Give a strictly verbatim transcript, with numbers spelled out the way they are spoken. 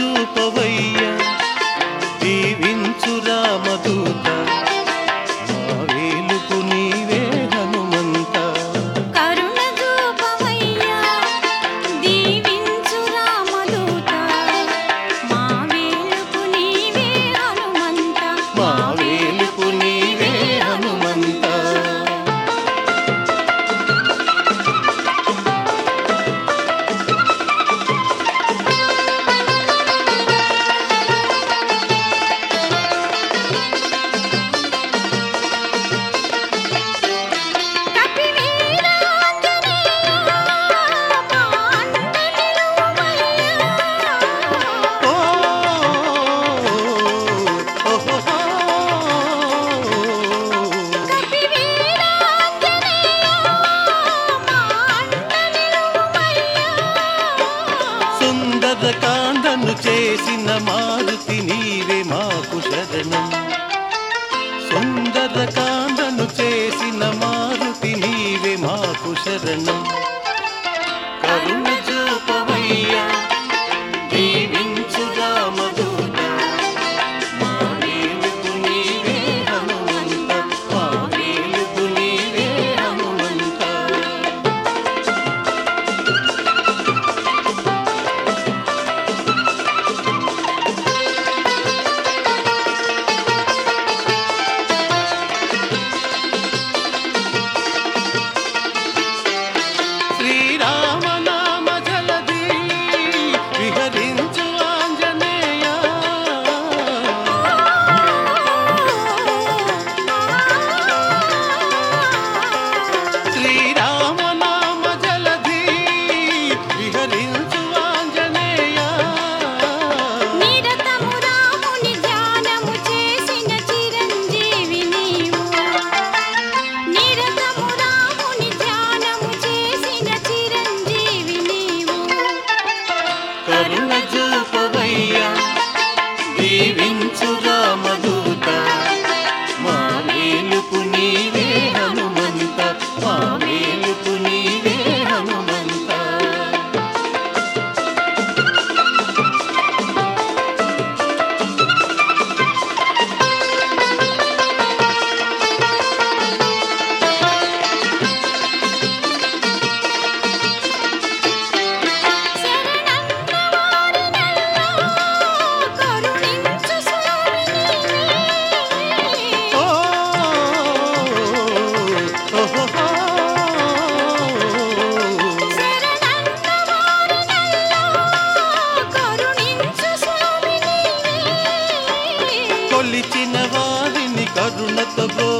చూపవయ్యా దీవించు రామదూత మా వేలుపు నీవే హనుమంత కరుణ చూపవయ్యా దీవించు రామదూత మా వేలుపు నీవే హనుమంత మా వేలుపు నీవే హనుమంత సుందరకాండను చేసిన మారుతి నీవే మాకు శరణం సుందరకాండను చేసిన మారుతి నీవే మాకు శరణం కరుణ చూపవయ్యా దీవించు రామదూత మా వేలుపు నీవే హనుమంత మా వేలుపు నీవే హనుమంత శ్రీరామనామ జలధి విహరించు ఆంజనేయ శ్రీరామనామ జలధి విహరించు ఆంజనేయ నిరతము రాముని ధ్యానము చేసిన చిరంజీవి నీవు నిరతము రాముని ధ్యానము చేసిన చిరంజీవి నీవు కరుణ చూపవయ్యా దీవించు రామదూత మా వేలుపు నీవే హనుమంత మా వేలుపు నీవే హనుమంత శరణన్న వారినెల్లా కరుణించు స్వామి నీవే ఓ ఓహో శరణన్న వారినెల్లా కరుణించు స్వామి నీవే కొలిచిన వారిని కరుణతో